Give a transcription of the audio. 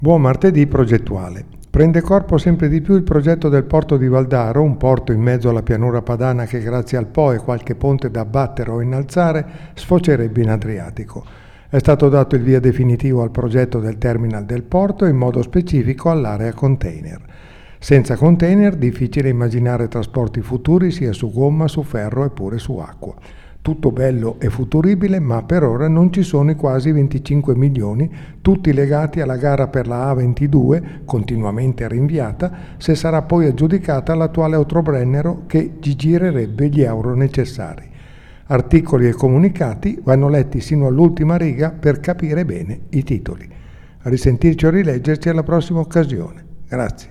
Buon martedì progettuale. Prende corpo sempre di più il progetto del porto di Valdaro, un porto in mezzo alla pianura padana che grazie al Po e qualche ponte da abbattere o innalzare sfocerebbe in Adriatico. È stato dato il via definitivo al progetto del terminal del porto e in modo specifico all'area container. Senza container difficile immaginare trasporti futuri sia su gomma, su ferro e pure su acqua. Tutto bello e futuribile, ma per ora non ci sono i quasi 25 milioni, tutti legati alla gara per la A22, continuamente rinviata, se sarà poi aggiudicata l'attuale Autobrennero che ci girerebbe gli euro necessari. Articoli e comunicati vanno letti sino all'ultima riga per capire bene i titoli. A risentirci o rileggerci alla prossima occasione. Grazie.